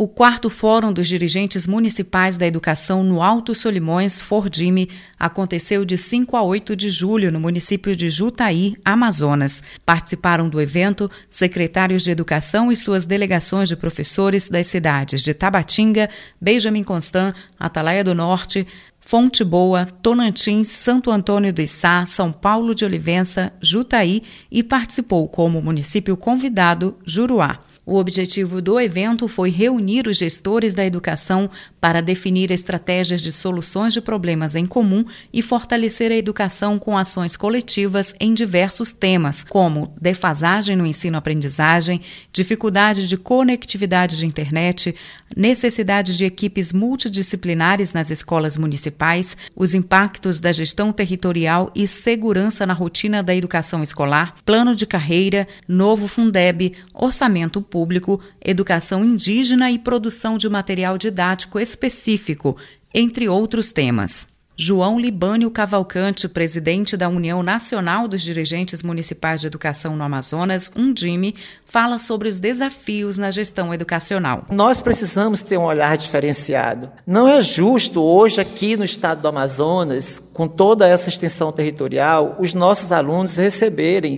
O 4º Fórum dos Dirigentes Municipais da Educação no Alto Solimões, Fordime, aconteceu de 5 a 8 de julho no município de Jutaí, Amazonas. Participaram do evento secretários de Educação e suas delegações de professores das cidades de Tabatinga, Benjamin Constant, Atalaia do Norte, Fonte Boa, Tonantins, Santo Antônio do Içá, São Paulo de Olivença, Jutaí e participou como município convidado Juruá. O objetivo do evento foi reunir os gestores da educação para definir estratégias de soluções de problemas em comum e fortalecer a educação com ações coletivas em diversos temas, como defasagem no ensino-aprendizagem, dificuldade de conectividade de internet, necessidade de equipes multidisciplinares nas escolas municipais, os impactos da gestão territorial e segurança na rotina da educação escolar, plano de carreira, novo Fundeb, orçamento público, educação indígena e produção de material didático específico, entre outros temas. João Libânio Cavalcante, presidente da União Nacional dos Dirigentes Municipais de Educação no Amazonas, UNDIME, fala sobre os desafios na gestão educacional. Nós precisamos ter um olhar diferenciado. Não é justo hoje aqui no estado do Amazonas, com toda essa extensão territorial, os nossos alunos receberem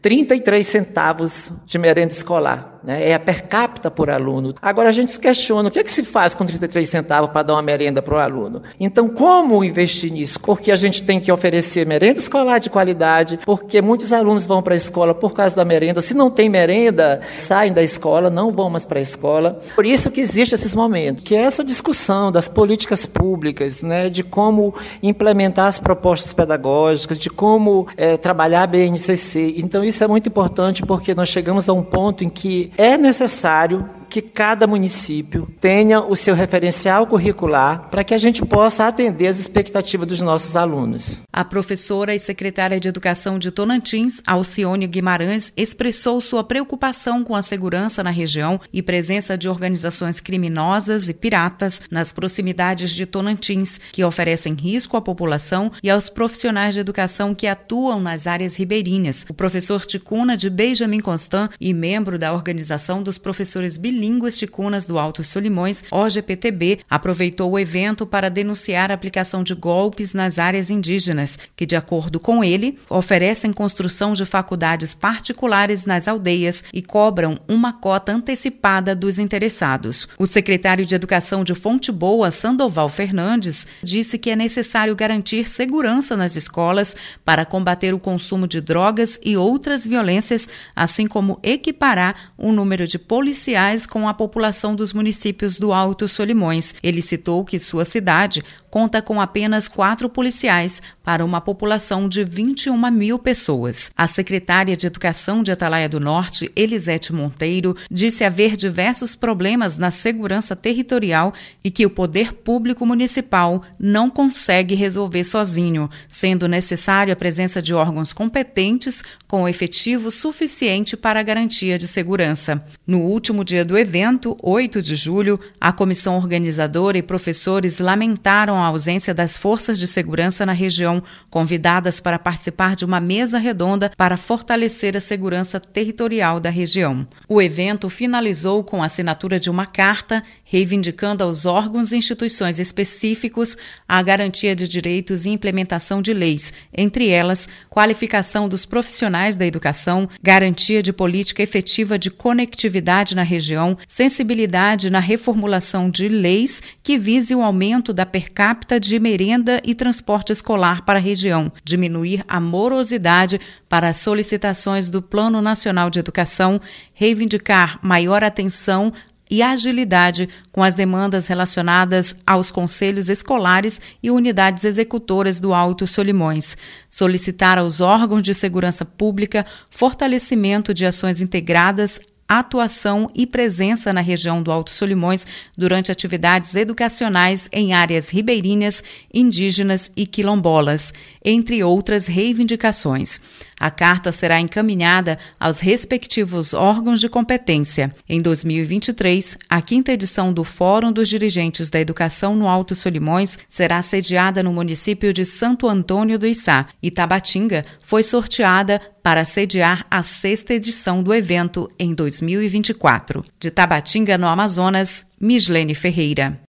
33 centavos de merenda escolar. É a per capita por aluno. Agora a gente se questiona, o que é que se faz com 33 centavos para dar uma merenda para o aluno? Então, como investir nisso? Porque a gente tem que oferecer merenda escolar de qualidade, porque muitos alunos vão para a escola por causa da merenda. Se não tem merenda, saem da escola, não vão mais para a escola. Por isso que existe esses momentos, que é essa discussão das políticas públicas, de como implementar as propostas pedagógicas, de como trabalhar a BNCC. Então, isso é muito importante porque nós chegamos a um ponto em que é necessário que cada município tenha o seu referencial curricular para que a gente possa atender as expectativas dos nossos alunos. A professora e secretária de Educação de Tonantins, Alcione Guimarães, expressou sua preocupação com a segurança na região e presença de organizações criminosas e piratas nas proximidades de Tonantins, que oferecem risco à população e aos profissionais de educação que atuam nas áreas ribeirinhas. O professor ticuna de Benjamin Constant e membro da Organização dos Professores Bilíngues Ticunas do Alto Solimões, OGPTB, aproveitou o evento para denunciar a aplicação de golpes nas áreas indígenas, que, de acordo com ele, oferecem construção de faculdades particulares nas aldeias e cobram uma cota antecipada dos interessados. O secretário de Educação de Fonte Boa, Sandoval Fernandes, disse que é necessário garantir segurança nas escolas para combater o consumo de drogas e outras violências, assim como equiparar o número de policiais com a população dos municípios do Alto Solimões. Ele citou que sua cidade conta com apenas 4 policiais para uma população de 21 mil pessoas. A secretária de Educação de Atalaia do Norte, Elisete Monteiro, disse haver diversos problemas na segurança territorial e que o poder público municipal não consegue resolver sozinho, sendo necessária a presença de órgãos competentes com efetivo suficiente para a garantia de segurança. No último dia do evento, 8 de julho, a comissão organizadora e professores lamentaram a ausência das forças de segurança na região, convidadas para participar de uma mesa redonda para fortalecer a segurança territorial da região. O evento finalizou com a assinatura de uma carta reivindicando aos órgãos e instituições específicos a garantia de direitos e implementação de leis, entre elas, qualificação dos profissionais da educação, garantia de política efetiva de conectividade na região, sensibilidade na reformulação de leis que vise o aumento da per capita de merenda e transporte escolar para a região, diminuir a morosidade para as solicitações do Plano Nacional de Educação, reivindicar maior atenção e agilidade com as demandas relacionadas aos conselhos escolares e unidades executoras do Alto Solimões, solicitar aos órgãos de segurança pública fortalecimento de ações integradas, atuação e presença na região do Alto Solimões durante atividades educacionais em áreas ribeirinhas, indígenas e quilombolas, entre outras reivindicações. A carta será encaminhada aos respectivos órgãos de competência. Em 2023, a 5ª edição do Fórum dos Dirigentes da Educação no Alto Solimões será sediada no município de Santo Antônio do Içá, e Tabatinga foi sorteada para sediar a 6ª edição do evento em 2024. De Tabatinga, no Amazonas, Mislene Ferreira.